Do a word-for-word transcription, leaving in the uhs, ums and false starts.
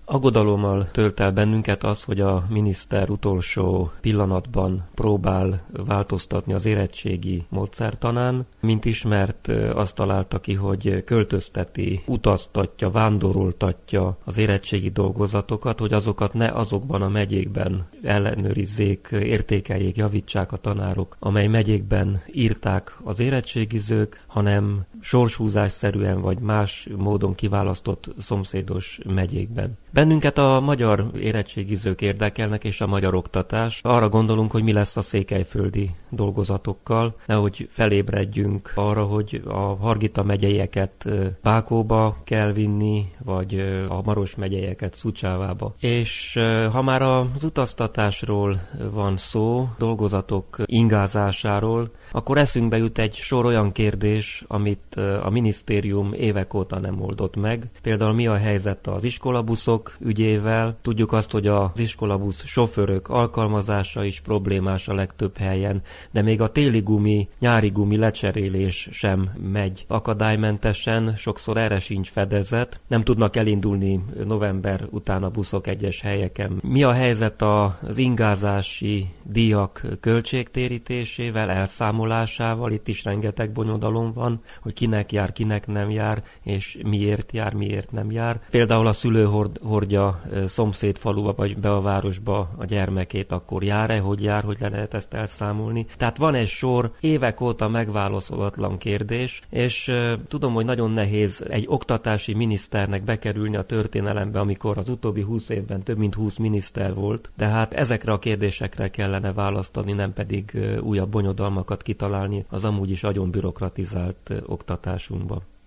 Aggodalommal tölt el bennünket az, hogy a miniszter utolsó pillanatban próbál változtatni az érettségi módszertanán. Mint ismert, azt találta ki, hogy költözteti, utaztatja, vándoroltatja az érettségi dolgozatokat, hogy azokat ne azokban a megyékben ellenőrizzék, értékeljék, javítsák a tanárok, amely megyékben írták az érettségizők, hanem sorshúzásszerűen vagy más módon kiválasztott szomszédos megyékben. Bennünket a magyar érettségizők érdekelnek, és a magyar oktatás. Arra gondolunk, hogy mi lesz a székelyföldi dolgozatokkal, nehogy felébredjünk arra, hogy a Hargita megyeieket Pákóba kell vinni, vagy a Maros megyeieket Szucsávába. És ha már az utaztatásról van szó, dolgozatok ingázásáról, akkor eszünkbe jut egy sor olyan kérdés, amit a minisztérium évek óta nem oldott meg. Például mi a helyzet az iskolabuszok ügyével? Tudjuk azt, hogy az iskolabusz sofőrök alkalmazása is problémás a legtöbb helyen, de még a téli gumi, nyári gumi lecserélés sem megy akadálymentesen, sokszor erre sincs fedezet. Nem tudnak elindulni november után a buszok egyes helyeken. Mi a helyzet az ingázási díjak költségtérítésével, elszámolásával? Itt is rengeteg bonyodalom van, hogy kinek jár, kinek nem jár, és miért jár, miért nem jár. Például a szülő hord, hordja szomszéd faluba vagy be a városba a gyermekét, akkor jár-e, hogy jár, hogy le lehet ezt elszámolni. Tehát van egy sor évek óta megválaszolatlan kérdés, és uh, tudom, hogy nagyon nehéz egy oktatási miniszternek bekerülni a történelembe, amikor az utóbbi húsz évben több mint húsz miniszter volt, de hát ezekre a kérdésekre kellene választani, nem pedig uh, újabb bonyodalmakat kitalálni az amúgy is nagyon bürokratizált uh, oktatásunkba.